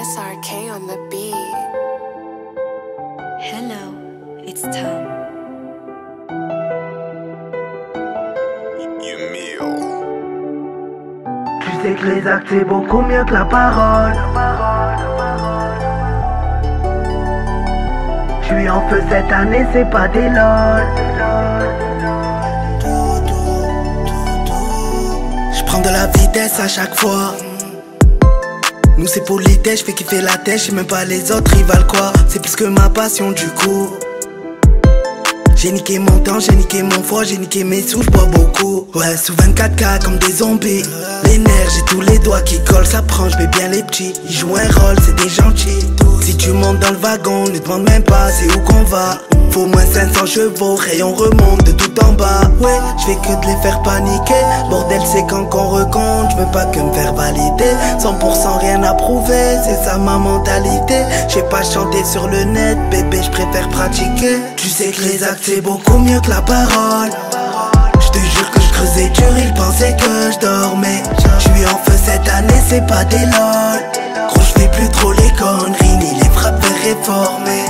SRK on the beat. Hello, it's Tom. Tu sais que les actes c'est beaucoup mieux que la parole. Je suis en feu cette année, c'est pas des lol. Je prends de la vitesse à chaque fois. Nous c'est politesse, je fais kiffer la tête, je sais même pas les autres ils valent quoi. C'est plus que ma passion du coup. J'ai niqué mon temps, j'ai niqué mon foie, j'ai niqué mes sous, j'bois beaucoup. Ouais, sous 24K comme des zombies. Les nerfs, j'ai tous les doigts qui collent, ça prend, j'mets bien les petits. Ils jouent un rôle, c'est des gentils. Si tu montes dans le wagon, ne demande même pas c'est où qu'on va. Faut moins 500 chevaux, rayon remonte de tout en bas. Ouais, j'fais que de les faire paniquer. Bordel c'est quand qu'on recompte, j'veux pas que me faire valider. 100% rien à prouver, c'est ça ma mentalité. J'sais pas chanter sur le net, bébé j'préfère pratiquer. Tu sais que les actes c'est beaucoup mieux que la parole. J'te jure que j'creusais dur, ils pensaient que j'dormais. J'suis en feu cette année, c'est pas des lol. Gros j'fais plus trop les conneries, ni les frappes réformées.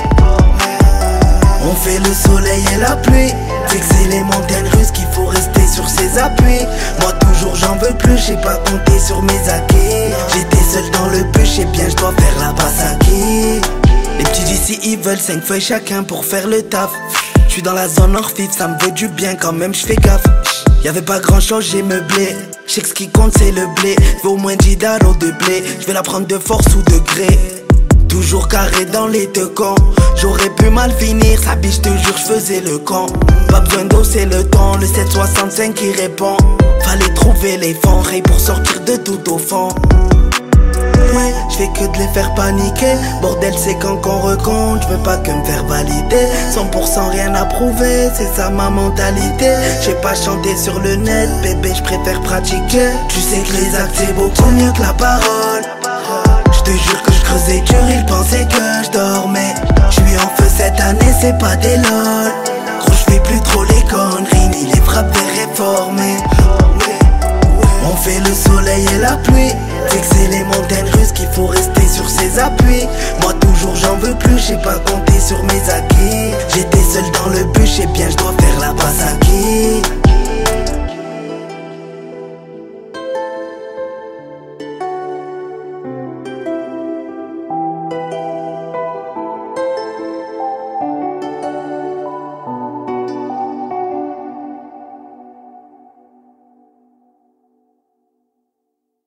On fait le soleil et la pluie. C'est que c'est les montagnes russes qu'il faut rester sur ses appuis. Moi toujours j'en veux plus, j'ai pas compté sur mes acquis. J'étais seul dans le bus, j'sais bien j'dois faire la passe à qui. Les petits d'ici ils veulent 5 feuilles chacun pour faire le taf. J'suis dans la zone hors fif, ça me veut du bien quand même j'fais gaffe. Y'avait pas grand chose, j'ai meublé. J'sais que ce qui compte c'est le blé. J'veux au moins 10 darros de blé. J'vais la prendre de force ou de gré. Toujours carré dans les deux camps. J'aurais pu mal finir, sa biche te jure j'faisais le camp. Pas besoin d'eau c'est le temps, le 765 qui répond. Fallait trouver les fonds, ray pour sortir de tout au fond. Ouais, j'fais que de les faire paniquer. Bordel c'est quand qu'on recompte, j'veux pas que me faire valider. 100% rien à prouver, c'est ça ma mentalité. J'sais pas chanter sur le net, bébé j'préfère pratiquer. Tu sais que les actes c'est beaucoup mieux que la parole. J'te jure que j'creusais dur, ils pensaient que j'dormais. J'suis en feu cette année, c'est pas des lol. Gros j'fais plus trop les conneries, ni les frappes réformées. On fait le soleil et la pluie. C'est que c'est les montagnes russes qu'il faut rester sur ses appuis. Moi toujours j'en veux plus, j'ai pas compté sur mes